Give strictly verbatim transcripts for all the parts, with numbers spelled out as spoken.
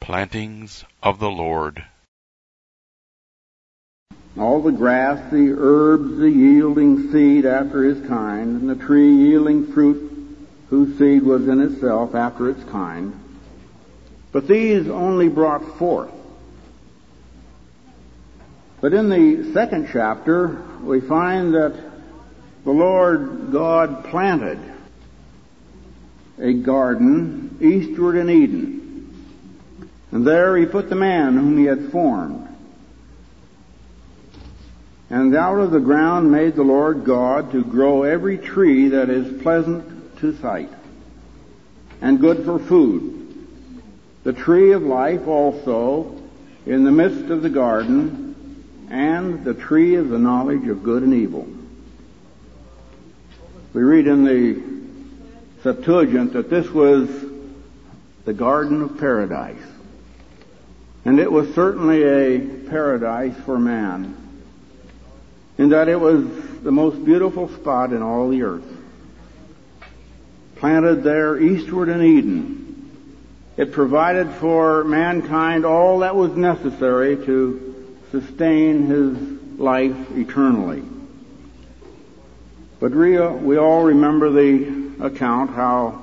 plantings of the Lord. All the grass, the herbs, the yielding seed after his kind, and the tree yielding fruit whose seed was in itself after its kind. But these only brought forth. But in the second chapter, we find that the Lord God planted a garden eastward in Eden. And there he put the man whom he had formed. And out of the ground made the Lord God to grow every tree that is pleasant to sight and good for food. The tree of life also in the midst of the garden, and the tree of the knowledge of good and evil. We read in the Septuagint that this was the Garden of Paradise. And it was certainly a paradise for man, in that it was the most beautiful spot in all the earth. Planted there eastward in Eden, it provided for mankind all that was necessary to sustain his life eternally. But we all remember the account how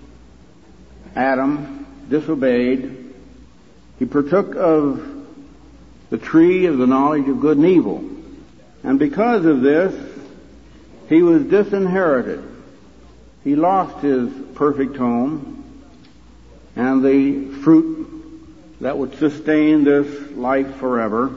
Adam disobeyed. He partook of the tree of the knowledge of good and evil. And because of this, he was disinherited. He lost his perfect home and the fruit that would sustain this life forever.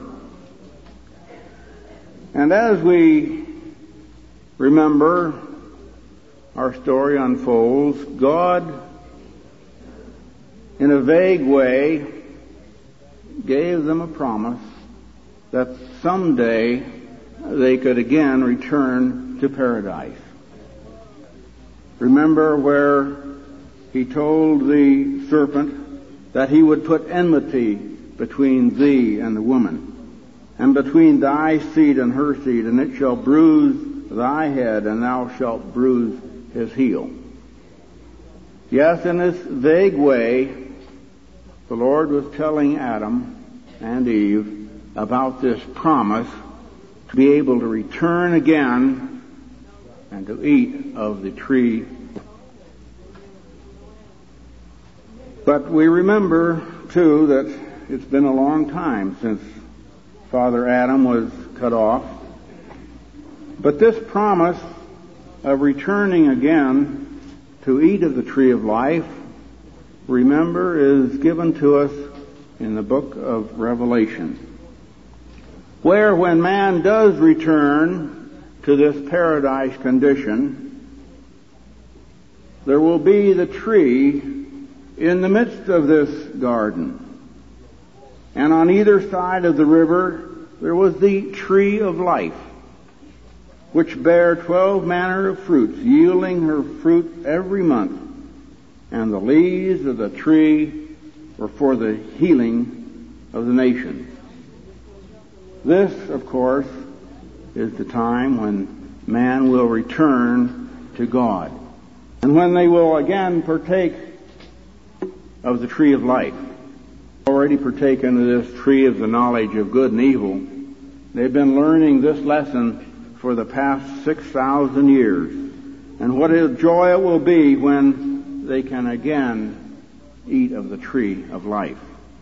And as we remember, our story unfolds, God, in a vague way, gave them a promise that someday they could again return to paradise. Remember where he told the serpent that he would put enmity between thee and the woman, and between thy seed and her seed, and it shall bruise thy head, and thou shalt bruise his heel. Yes, in this vague way, the Lord was telling Adam and Eve about this promise to be able to return again and to eat of the tree. But we remember, too, that it's been a long time since Father Adam was cut off. But this promise of returning again to eat of the tree of life, remember, is given to us in the book of Revelation, where when man does return to this paradise condition, there will be the tree in the midst of this garden. And on either side of the river there was the tree of life, which bare twelve manner of fruits, yielding her fruit every month. And the leaves of the tree were for the healing of the nations. This, of course, is the time when man will return to God, and when they will again partake of the tree of life. Already partaken of this tree of the knowledge of good and evil. They've been learning this lesson for the past six thousand years. And what a joy it will be when they can again eat of the tree of life.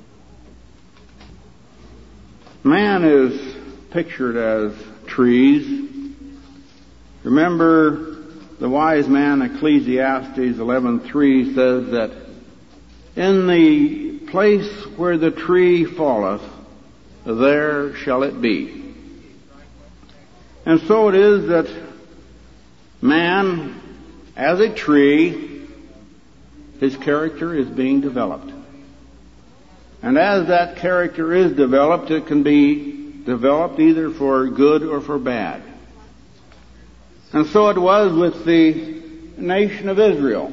Man is pictured as trees. Remember, the wise man, Ecclesiastes eleven three, says that in the place where the tree falleth, there shall it be. And so it is that man, as a tree, his character is being developed. And as that character is developed, it can be developed either for good or for bad. And so it was with the nation of Israel.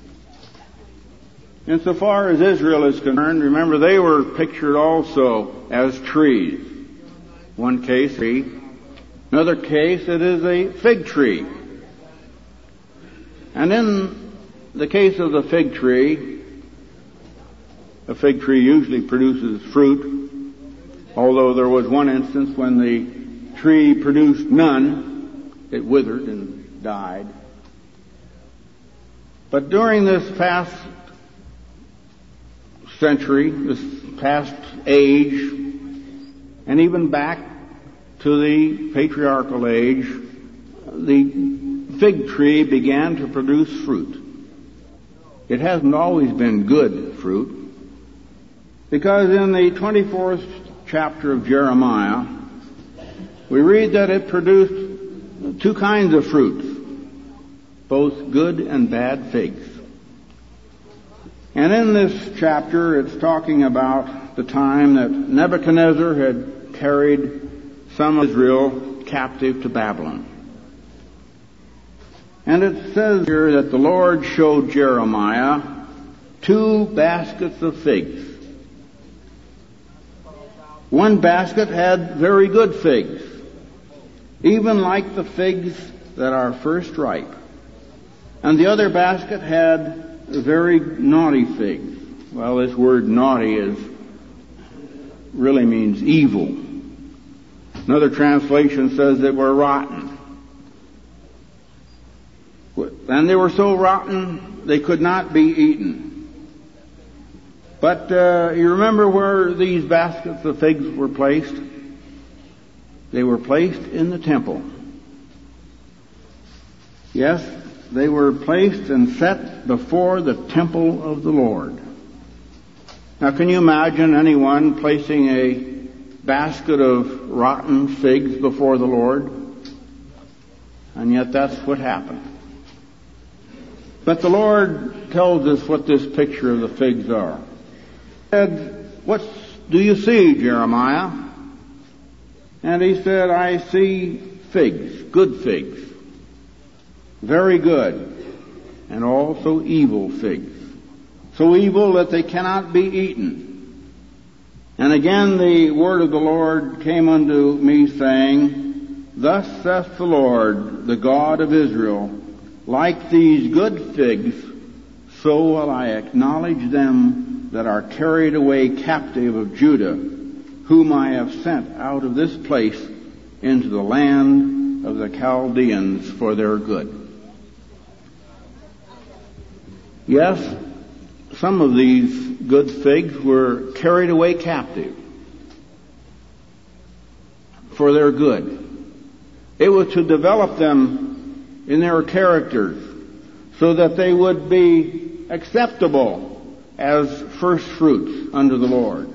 Insofar as Israel is concerned, remember they were pictured also as trees. One case, tree. Another case, it is a fig tree. And in the case of the fig tree, A fig tree usually produces fruit, although there was one instance when the tree produced none. It withered and died. But during this past century, this past age, and even back to the patriarchal age, the fig tree began to produce fruit. It hasn't always been good fruit, because in the twenty-fourth chapter of Jeremiah, we read that it produced two kinds of fruits, both good and bad figs. And in this chapter, it's talking about the time that Nebuchadnezzar had carried some of Israel captive to Babylon. And it says here that the Lord showed Jeremiah two baskets of figs. One basket had very good figs, even like the figs that are first ripe. And the other basket had very naughty figs. Well, this word naughty is really means evil. Another translation says they were rotten. And they were so rotten they could not be eaten. But uh, you remember where these baskets of figs were placed? They were placed in the temple. Yes, they were placed and set before the temple of the Lord. Now, can you imagine anyone placing a basket of rotten figs before the Lord? And yet that's what happened. But the Lord tells us what this picture of the figs are. He said, "What do you see, Jeremiah?" And he said, "I see figs, good figs, very good, and also evil figs, so evil that they cannot be eaten." And again the word of the Lord came unto me, saying, "Thus saith the Lord, the God of Israel, like these good figs, so will I acknowledge them that are carried away captive of Judah, whom I have sent out of this place into the land of the Chaldeans for their good." Yes, some of these good figs were carried away captive for their good. It was to develop them in their characters so that they would be acceptable as first fruits unto the Lord.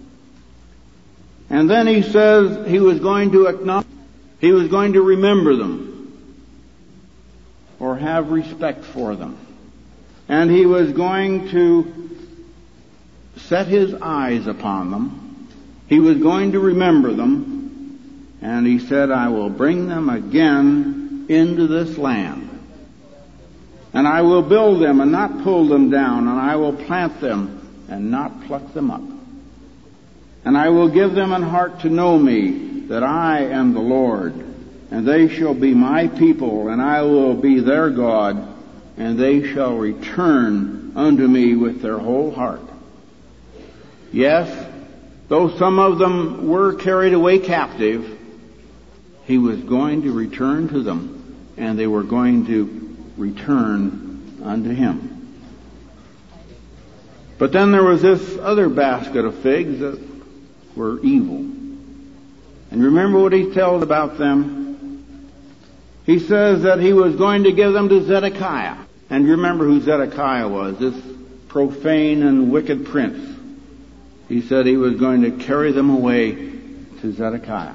And then he says he was going to acknowledge, he was going to remember them or have respect for them. And he was going to set his eyes upon them. He was going to remember them. And he said, "I will bring them again into this land. And I will build them and not pull them down. And I will plant them and not pluck them up. And I will give them an heart to know me, that I am the Lord. And they shall be my people, and I will be their God. And they shall return unto me with their whole heart." Yes, though some of them were carried away captive, he was going to return to them, and they were going to return unto him. But then there was this other basket of figs that were evil. And remember what he tells about them? He says that he was going to give them to Zedekiah. And you remember who Zedekiah was, this profane and wicked prince. He said he was going to carry them away to Zedekiah.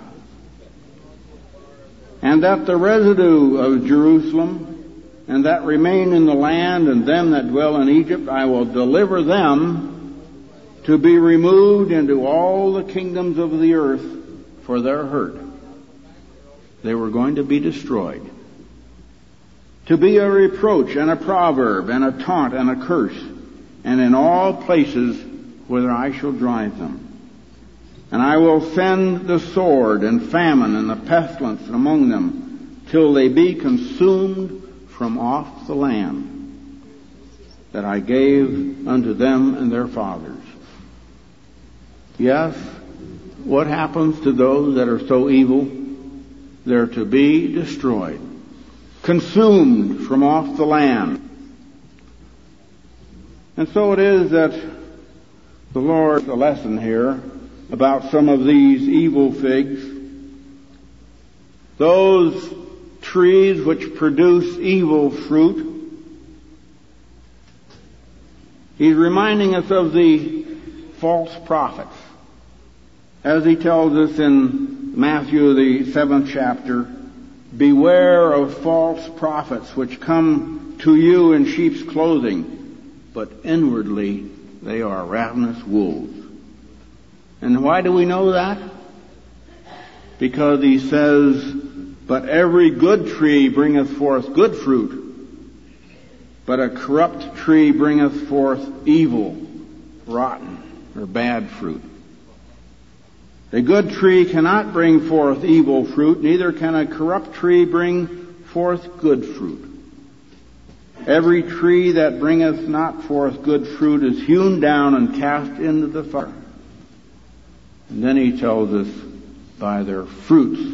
And that the residue of Jerusalem, and that remain in the land, and them that dwell in Egypt, I will deliver them to be removed into all the kingdoms of the earth for their hurt. They were going to be destroyed. To be a reproach and a proverb and a taunt and a curse, and in all places whither I shall drive them. And I will send the sword and famine and the pestilence among them, till they be consumed from off the land that I gave unto them and their fathers. Yes, what happens to those that are so evil? They're to be destroyed, consumed from off the land. And so it is that the Lord, a lesson here about some of these evil figs, those trees which produce evil fruit. He's reminding us of the false prophets. As he tells us in Matthew, the seventh chapter, beware of false prophets which come to you in sheep's clothing, but inwardly they are ravenous wolves. And why do we know that? Because he says, but every good tree bringeth forth good fruit, but a corrupt tree bringeth forth evil, rotten, or bad fruit. A good tree cannot bring forth evil fruit, neither can a corrupt tree bring forth good fruit. Every tree that bringeth not forth good fruit is hewn down and cast into the fire. And then he tells us, by their fruits.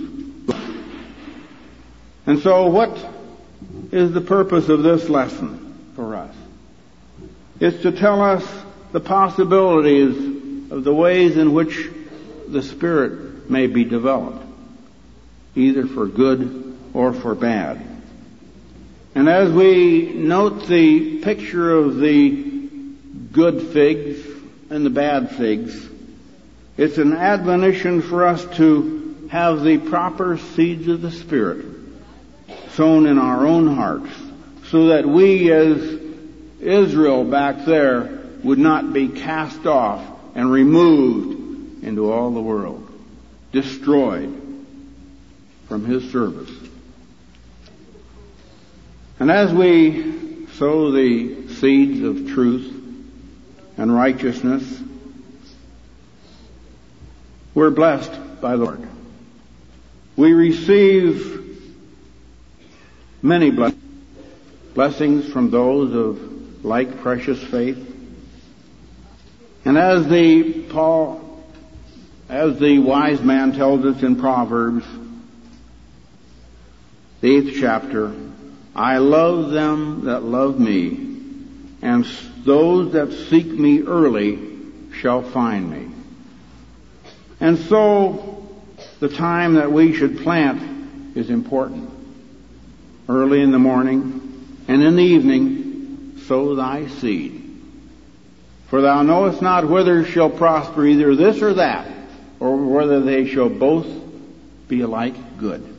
And so what is the purpose of this lesson for us? It's to tell us the possibilities of the ways in which the Spirit may be developed, either for good or for bad. And as we note the picture of the good figs and the bad figs, it's an admonition for us to have the proper seeds of the Spirit sown in our own hearts, so that we as Israel back there would not be cast off and removed into all the world, destroyed from His service. And as we sow the seeds of truth and righteousness, we're blessed by the Lord. We receive many blessings, blessings from those of like precious faith. And as the Paul As the wise man tells us in Proverbs, the eighth chapter, I love them that love me, and those that seek me early shall find me. And so, the time that we should plant is important. Early in the morning, and in the evening, sow thy seed. For thou knowest not whether shall prosper either this or that, or whether they shall both be alike good.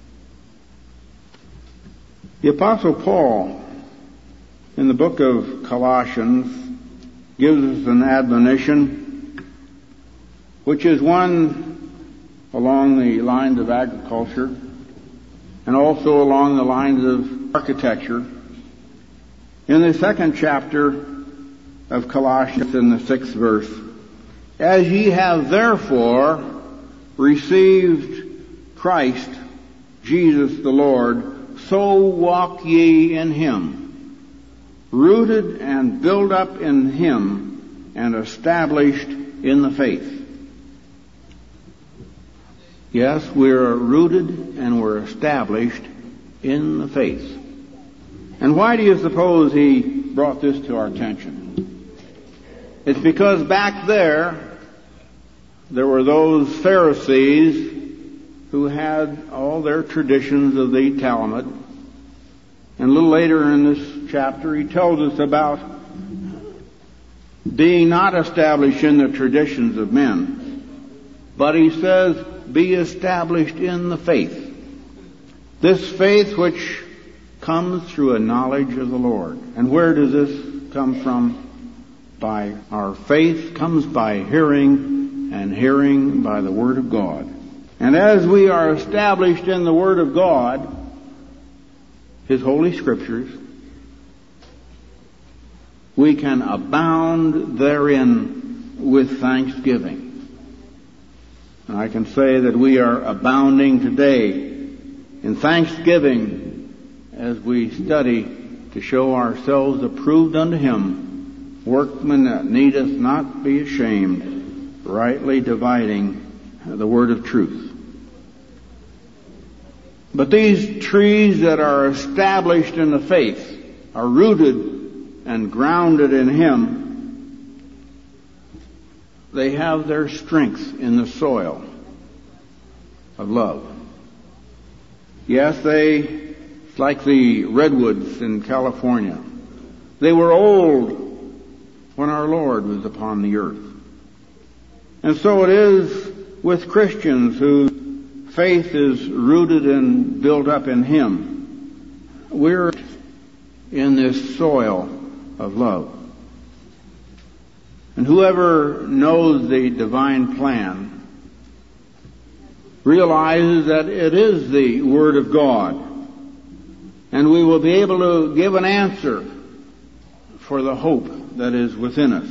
The Apostle Paul, in the book of Colossians, gives us an admonition, which is one along the lines of agriculture, and also along the lines of architecture. In the second chapter of Colossians, in the sixth verse, as ye have therefore received Christ, Jesus the Lord, so walk ye in Him, rooted and built up in Him, and established in the faith. Yes, we're rooted and we're established in the faith. And why do you suppose he brought this to our attention? It's because back there, there were those Pharisees who had all their traditions of the Talmud. And a little later in this chapter, he tells us about being not established in the traditions of men, but he says, be established in the faith. This faith which comes through a knowledge of the Lord. And where does this come from? By our faith comes by hearing, and hearing by the Word of God. And as we are established in the Word of God, His Holy Scriptures, we can abound therein with thanksgiving. And I can say that we are abounding today in thanksgiving as we study to show ourselves approved unto Him, workmen that needeth not be ashamed, rightly dividing the word of truth. But these trees that are established in the faith are rooted and grounded in Him. They have their strength in the soil of love. Yes, they, it's like the redwoods in California. They were old when our Lord was upon the earth. And so it is with Christians whose faith is rooted and built up in Him. We're in this soil of love. And whoever knows the divine plan realizes that it is the Word of God. And we will be able to give an answer for the hope that is within us.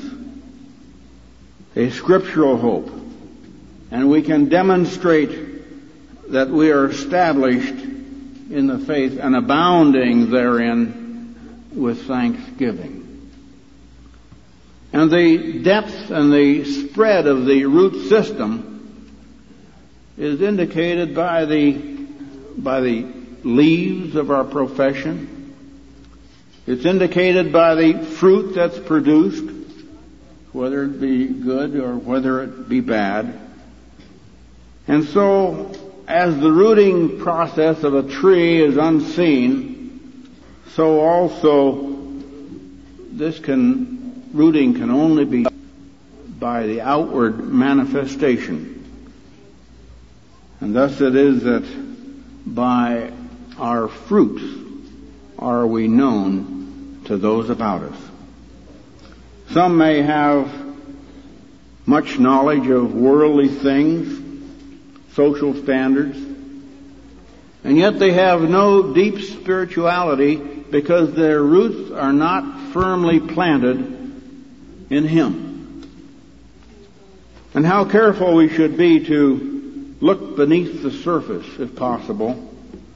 A scriptural hope. And we can demonstrate that we are established in the faith and abounding therein with thanksgiving. And the depth and the spread of the root system is indicated by the, by the leaves of our profession. It's indicated by the fruit that's produced, whether it be good or whether it be bad. And so, as the rooting process of a tree is unseen, so also this can, rooting can only be by the outward manifestation. And thus it is that by our fruits are we known to those about us. Some may have much knowledge of worldly things, social standards, and yet they have no deep spirituality because their roots are not firmly planted in Him. And how careful we should be to look beneath the surface, if possible,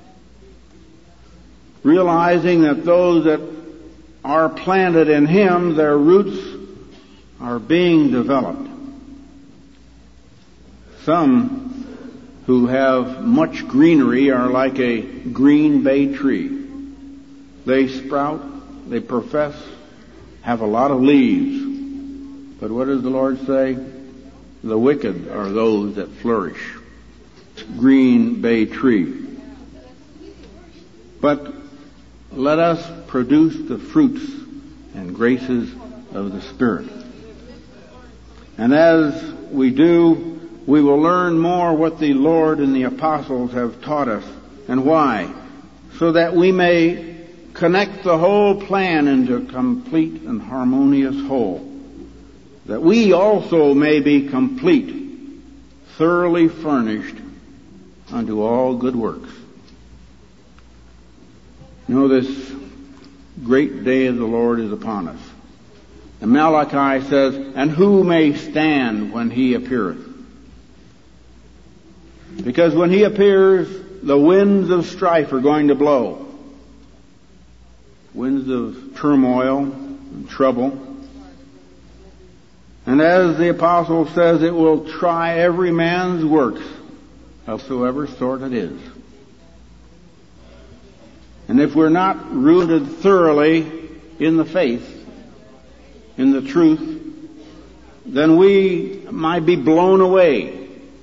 realizing that those that are planted in Him, their roots are being developed. Some who have much greenery are like a green bay tree. They sprout, they profess, have a lot of leaves. But what does the Lord say? The wicked are those that flourish. Green bay tree. But let us produce the fruits and graces of the Spirit. And as we do, we will learn more what the Lord and the apostles have taught us and why, so that we may connect the whole plan into a complete and harmonious whole, that we also may be complete, thoroughly furnished unto all good works. You know, this great day of the Lord is upon us. And Malachi says, and who may stand when He appeareth? Because when He appears, the winds of strife are going to blow. Winds of turmoil and trouble. And as the apostle says, it will try every man's works, howsoever sort it is. And if we're not rooted thoroughly in the faith, in the truth, then we might be blown away.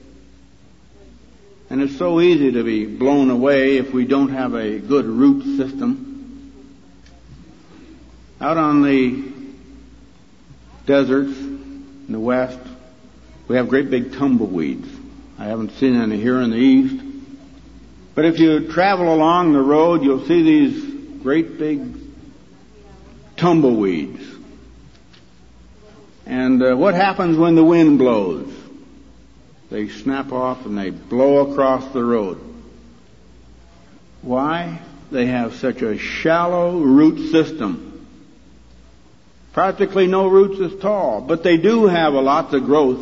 And it's so easy to be blown away if we don't have a good root system. Out on the deserts in the west, we have great big tumbleweeds. I haven't seen any here in the east. But if you travel along the road, you'll see these great big tumbleweeds. And uh, what happens when the wind blows? They snap off and they blow across the road. Why? They have such a shallow root system. Practically no roots at all, but they do have a lot of growth.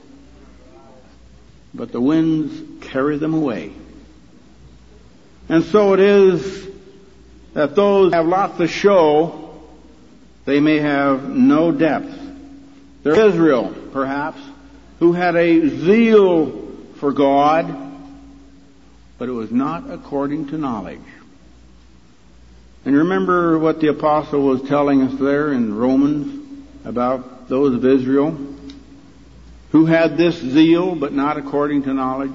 But the winds carry them away. And so it is that those who have lots of show, they may have no depth. They're Israel, perhaps, who had a zeal for God, but it was not according to knowledge. And remember what the apostle was telling us there in Romans about those of Israel who had this zeal, but not according to knowledge.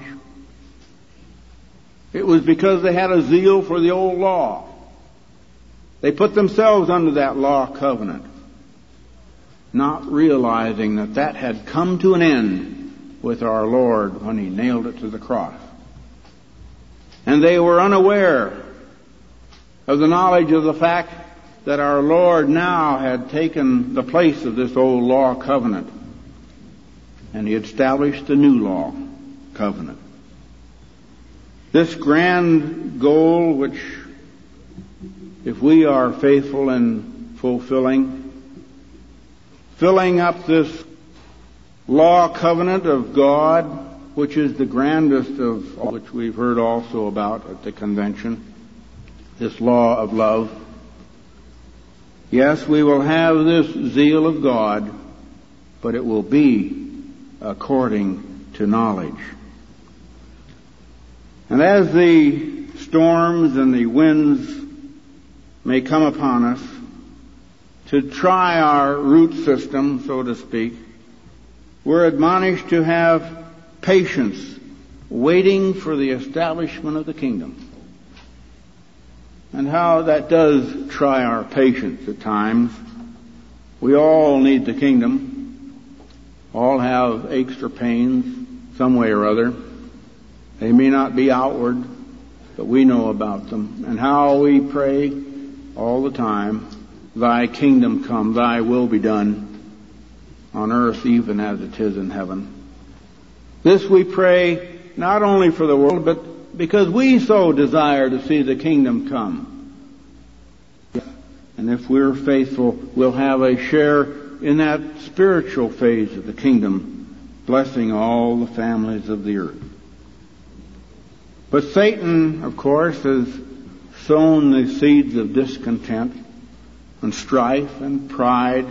It was because they had a zeal for the old law. They put themselves under that law covenant, not realizing that that had come to an end with our Lord when He nailed it to the cross. And they were unaware of the knowledge of the fact that our Lord now had taken the place of this old law covenant, and He had established the new law covenant. This grand goal, which if we are faithful in fulfilling, filling up this law covenant of God, which is the grandest of all, which we've heard also about at the convention, this law of love. Yes, we will have this zeal of God, but it will be according to knowledge. And as the storms and the winds may come upon us to try our root system, so to speak, we're admonished to have patience, waiting for the establishment of the kingdom. And how that does try our patience at times. We all need the kingdom. All have aches or pains, some way or other. They may not be outward, but we know about them. And how we pray all the time, Thy kingdom come, Thy will be done on earth even as it is in heaven. This we pray not only for the world, but because we so desire to see the kingdom come. And if we're faithful, we'll have a share in that spiritual phase of the kingdom, blessing all the families of the earth. But Satan, of course, has sown the seeds of discontent and strife and pride.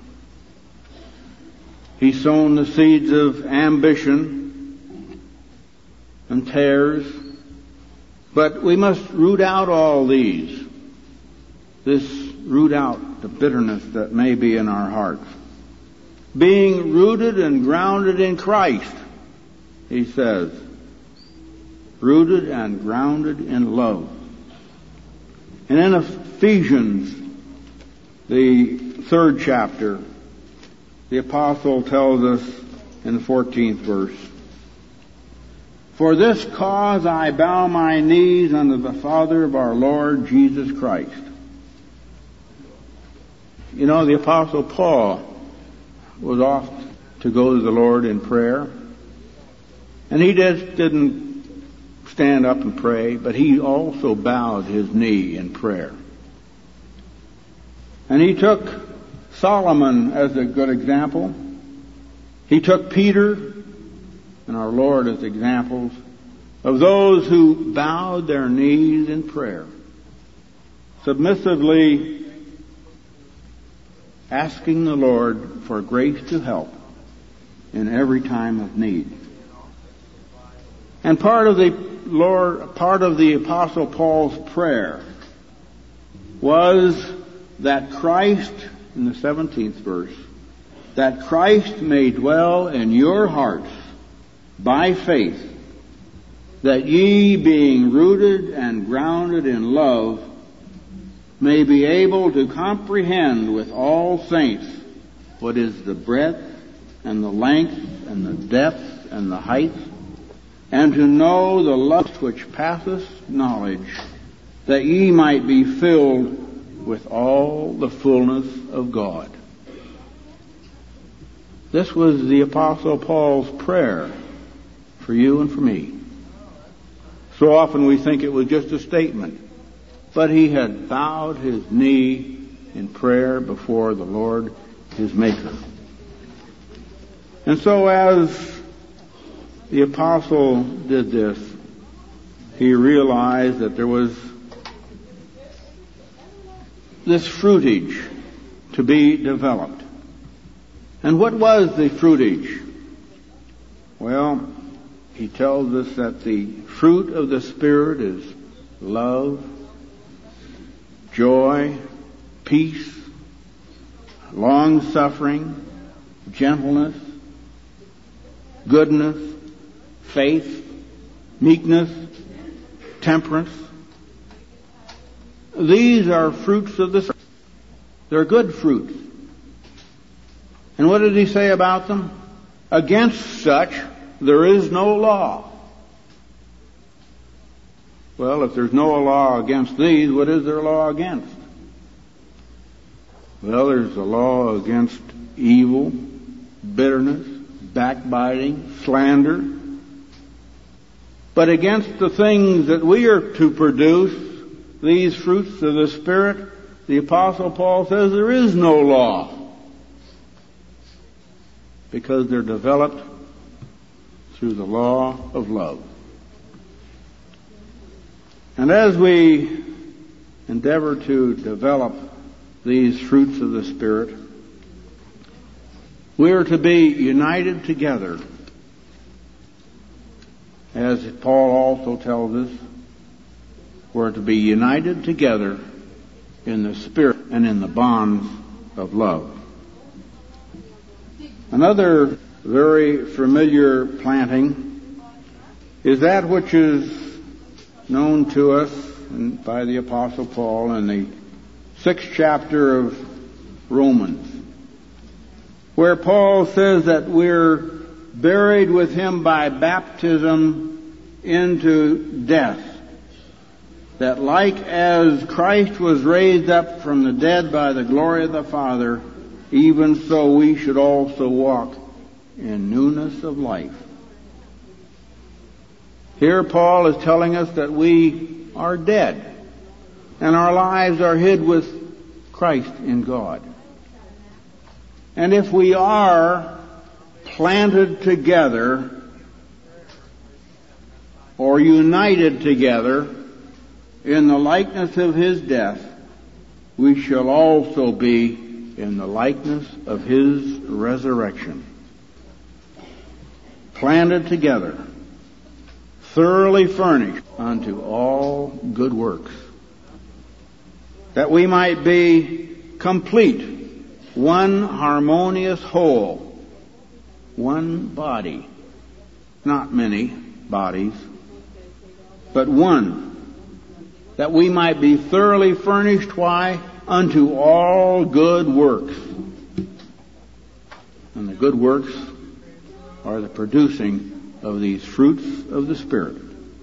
He's sown the seeds of ambition and tares. But we must root out all these. This root out the bitterness that may be in our hearts. Being rooted and grounded in Christ, he says. Rooted and grounded in love. And in Ephesians, the third chapter, the apostle tells us in the fourteenth verse, For this cause I bow my knees unto the Father of our Lord Jesus Christ. You know, the apostle Paul was off to go to the Lord in prayer. And he just didn't stand up and pray, but he also bowed his knee in prayer. And he took Solomon as a good example. He took Peter and our Lord as examples of those who bowed their knees in prayer, submissively asking the Lord for grace to help in every time of need. And part of the Lord, part of the Apostle Paul's prayer was that Christ, in the seventeenth verse, that Christ may dwell in your hearts by faith, that ye, being rooted and grounded in love, may be able to comprehend with all saints what is the breadth and the length and the depth and the height, and to know the love which passeth knowledge, that ye might be filled with all the fullness of God. This was the Apostle Paul's prayer for you and for me. So often we think it was just a statement, but he had bowed his knee in prayer before the Lord, his Maker. And so as the apostle did this, he realized that there was this fruitage to be developed. And what was the fruitage? Well, he tells us that the fruit of the Spirit is love, joy, peace, long-suffering, gentleness, goodness, faith, meekness, temperance. These are fruits of the Spirit. They're good fruits. And what did he say about them? Against such there is no law. Well, if there's no law against these, what is there law against? Well, there's a law against evil, bitterness, backbiting, slander. But against the things that we are to produce, these fruits of the Spirit, the Apostle Paul says there is no law, because they're developed through the law of love. And as we endeavor to develop these fruits of the Spirit, we are to be united together. As Paul also tells us, we're to be united together in the Spirit and in the bonds of love. Another very familiar planting is that which is known to us by the Apostle Paul in the sixth chapter of Romans, where Paul says that we're buried with him by baptism into death, that like as Christ was raised up from the dead by the glory of the Father, even so we should also walk in newness of life. Here Paul is telling us that we are dead, and our lives are hid with Christ in God. And if we are planted together or united together in the likeness of His death, we shall also be in the likeness of His resurrection. Planted together, thoroughly furnished unto all good works, that we might be complete, one harmonious whole, one body, not many bodies, but one, that we might be thoroughly furnished. Why? Unto all good works. And the good works are the producing of these fruits of the Spirit.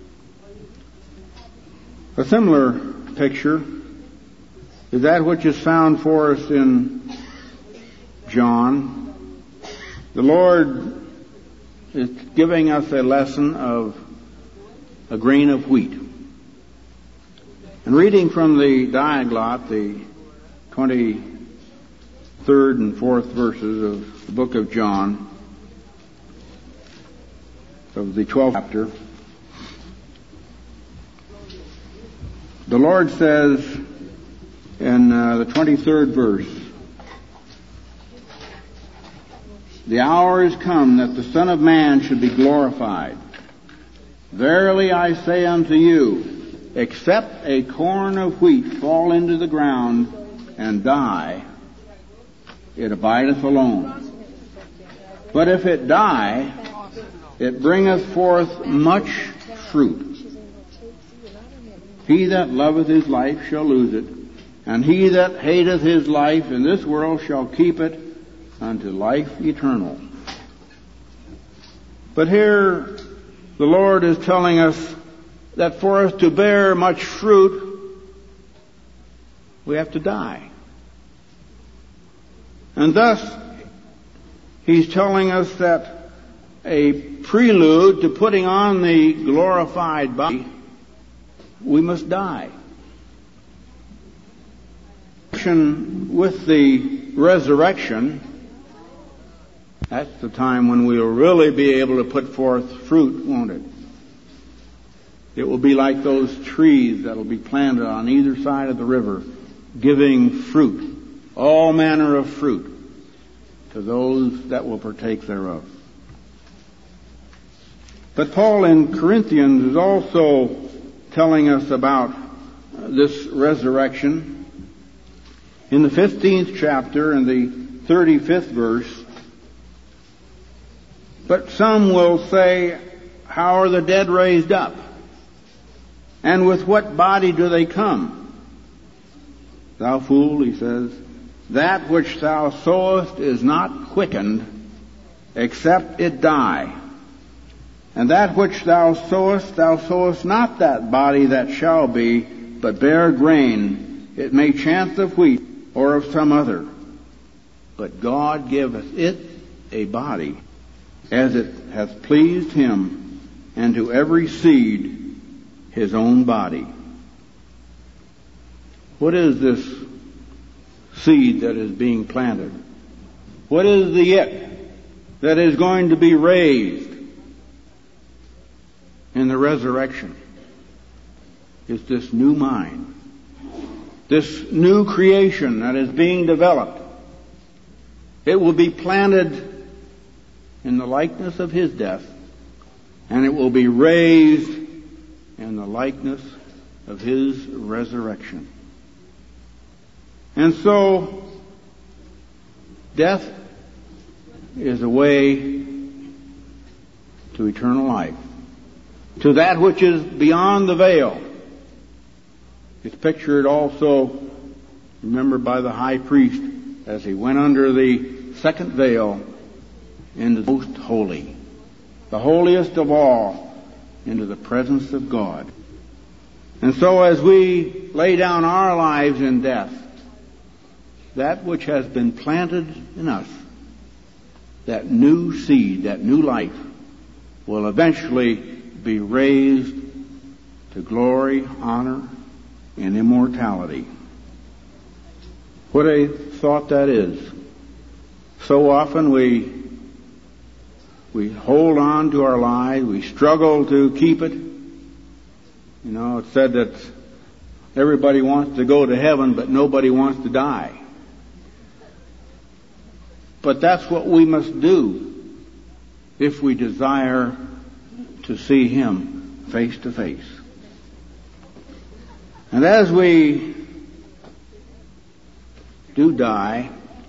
A similar picture is that which is found for us in John. The Lord is giving us a lesson of a grain of wheat. And reading from the Diaglott, the twenty-third and fourth verses of the book of John, of the twelfth chapter, the Lord says in uh, the twenty-third verse, "The hour is come that the Son of Man should be glorified. Verily I say unto you, except a corn of wheat fall into the ground and die, it abideth alone. But if it die, it bringeth forth much fruit. He that loveth his life shall lose it, and he that hateth his life in this world shall keep it unto life eternal." But here the Lord is telling us that for us to bear much fruit, we have to die. And thus, He's telling us that a prelude to putting on the glorified body, we must die. With the resurrection, that's the time when we'll really be able to put forth fruit, won't it? It will be like those trees that will be planted on either side of the river, giving fruit, all manner of fruit, to those that will partake thereof. But Paul in Corinthians is also telling us about this resurrection. In the fifteenth chapter and the thirty-fifth verse, but some will say, how are the dead raised up? And with what body do they come? Thou fool, he says, that which thou sowest is not quickened, except it die. And that which thou sowest, thou sowest not that body that shall be, but bare grain, it may chance of wheat or of some other. But God giveth it a body, as it hath pleased him, and to every seed his own body. What is this seed that is being planted? What is the it that is going to be raised in the resurrection? It's this new mind, this new creation that is being developed. It will be planted in the likeness of his death, and it will be raised in the likeness of his resurrection. And so, death is a way to eternal life, to that which is beyond the veil. It's pictured also, remember, by the high priest as he went under the second veil into the most holy, the holiest of all, into the presence of God. And so as we lay down our lives in death, that which has been planted in us, that new seed, that new life, will eventually be raised to glory, honor, and immortality. What a thought that is. So often we we hold on to our lives, we struggle to keep it. You know, it's said that everybody wants to go to heaven, but nobody wants to die. But that's what we must do if we desire to see him face to face. And as we do die,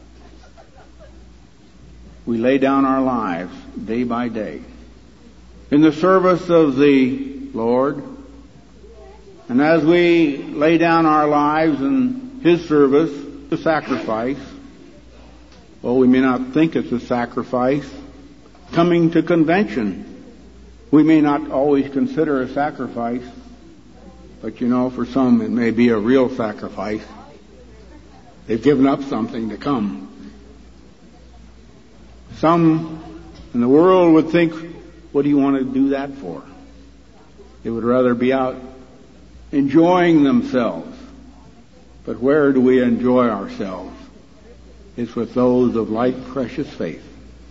we lay down our lives day by day in the service of the Lord. And as we lay down our lives in his service, the sacrifice, well, we may not think it's a sacrifice. Coming to convention, we may not always consider a sacrifice, but you know, for some it may be a real sacrifice. They've given up something to come. Some in the world would think, what do you want to do that for? They would rather be out enjoying themselves. But where do we enjoy ourselves? It's with those of like precious faith.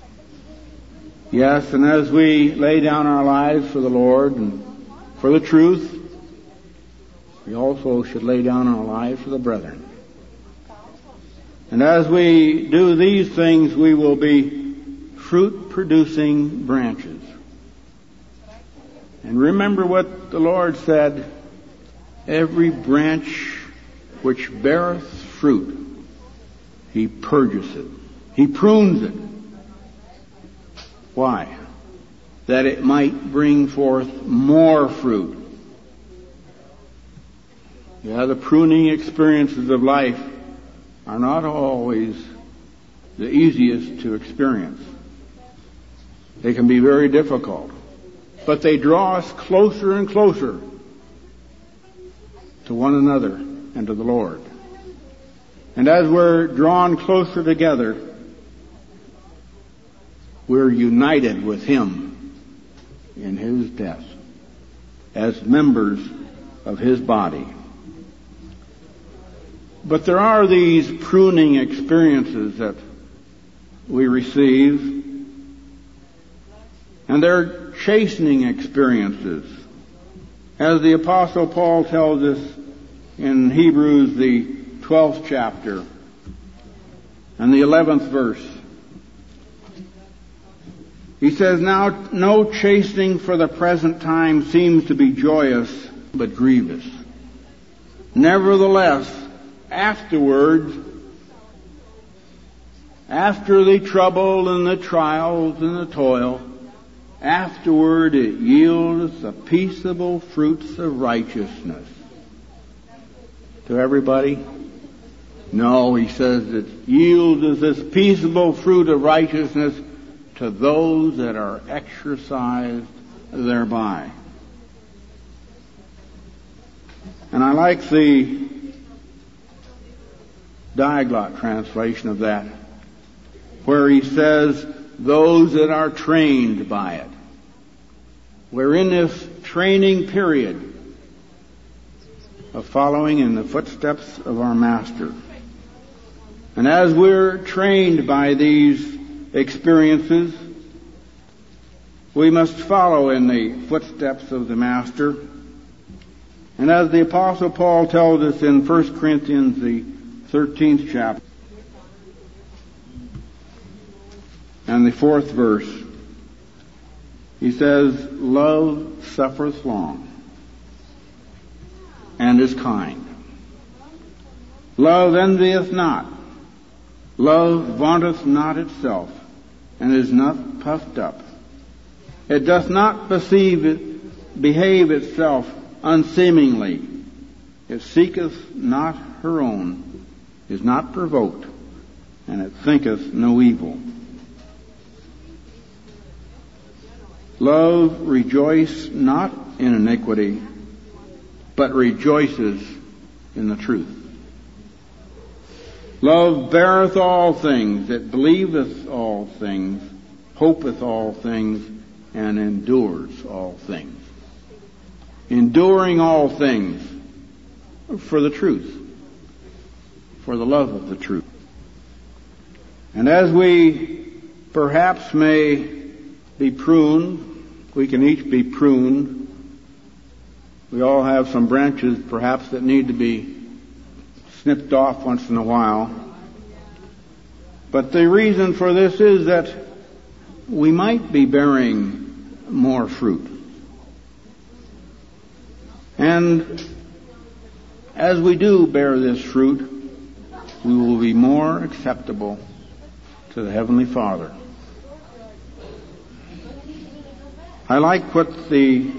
Yes, and as we lay down our lives for the Lord and for the truth, we also should lay down our lives for the brethren. And as we do these things, we will be fruit-producing branches. And remember what the Lord said, every branch which beareth fruit, he purges it. He prunes it. Why? That it might bring forth more fruit. Yeah, the pruning experiences of life are not always the easiest to experience. They can be very difficult. But they draw us closer and closer to one another and to the Lord. And as we're drawn closer together, we're united with him in his death as members of his body. But there are these pruning experiences that we receive, and they're chastening experiences. As the Apostle Paul tells us in Hebrews, the twelfth chapter, and the eleventh verse, He says, now no chastening for the present time seems to be joyous, but grievous. Nevertheless, afterwards, after the trouble and the trials and the toil, afterward it yields the peaceable fruits of righteousness. To everybody? No, he says it yields this peaceable fruit of righteousness to those that are exercised thereby. And I like the Diaglott translation of that, where he says, those that are trained by it. We're in this training period of following in the footsteps of our Master. And as we're trained by these experiences, we must follow in the footsteps of the Master. And as the Apostle Paul tells us in First Corinthians, the thirteenth chapter, and the fourth verse, he says, love suffereth long and is kind. Love envieth not. Love vaunteth not itself, and is not puffed up. It doth not perceive it, behave itself unseemingly. It seeketh not her own, is not provoked, and it thinketh no evil. Love rejoice not in iniquity, but rejoices in the truth. Love beareth all things, it believeth all things, hopeth all things, and endures all things. Enduring all things for the truth, for the love of the truth. And as we perhaps may be pruned, we can each be pruned. We all have some branches perhaps that need to be snipped off once in a while. But the reason for this is that we might be bearing more fruit. And as we do bear this fruit, we will be more acceptable to the Heavenly Father. I like what the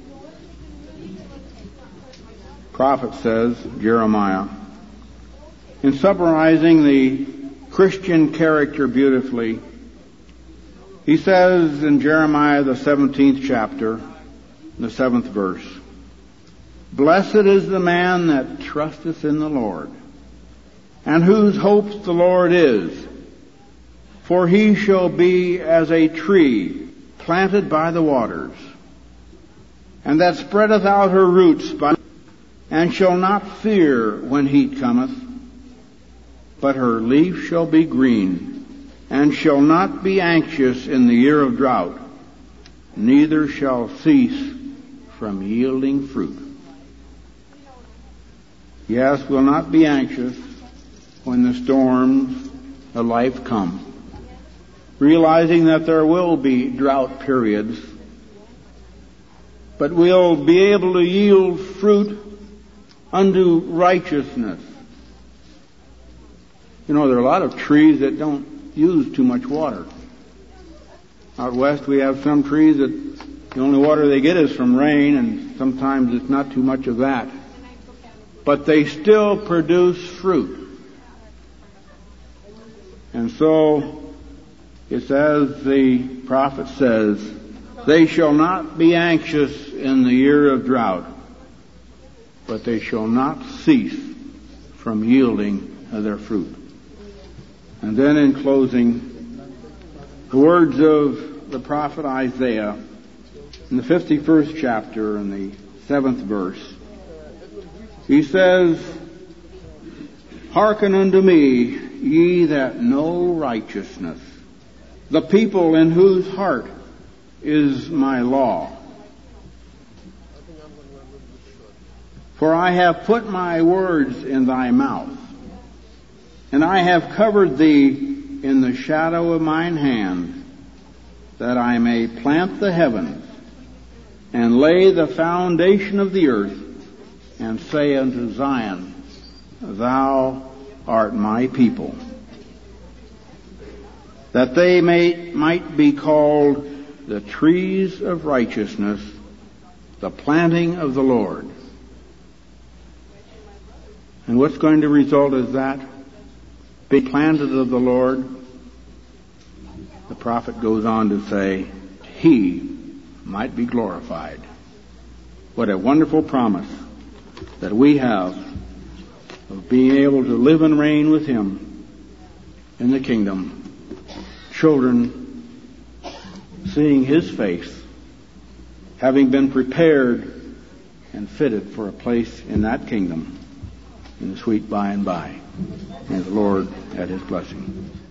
prophet says, Jeremiah, in summarizing the Christian character beautifully. He says in Jeremiah, the seventeenth chapter, the seventh verse, blessed is the man that trusteth in the Lord, and whose hope the Lord is. For he shall be as a tree planted by the waters, and that spreadeth out her roots by, and shall not fear when heat cometh, but her leaf shall be green, and shall not be anxious in the year of drought, neither shall cease from yielding fruit. Yes, we'll not be anxious when the storms of life come, realizing that there will be drought periods, but we'll be able to yield fruit unto righteousness. You know, there are a lot of trees that don't use too much water. Out west we have some trees that the only water they get is from rain, and sometimes it's not too much of that. But they still produce fruit. And so, it's as the prophet says, they shall not be anxious in the year of drought, but they shall not cease from yielding their fruit. And then in closing, the words of the prophet Isaiah in the fifty-first chapter and the seventh verse. He says, hearken unto me, ye that know righteousness, the people in whose heart is my law. For I have put my words in thy mouth, and I have covered thee in the shadow of mine hand, that I may plant the heavens, and lay the foundation of the earth, and say unto Zion, Thou art my people, that they may might be called the trees of righteousness, the planting of the Lord. And what's going to result is that? Be planted of the Lord. The prophet goes on to say, He might be glorified. What a wonderful promise that we have of being able to live and reign with Him in the kingdom. Children seeing His face, having been prepared and fitted for a place in that kingdom in the sweet by and by. May the Lord add His blessing.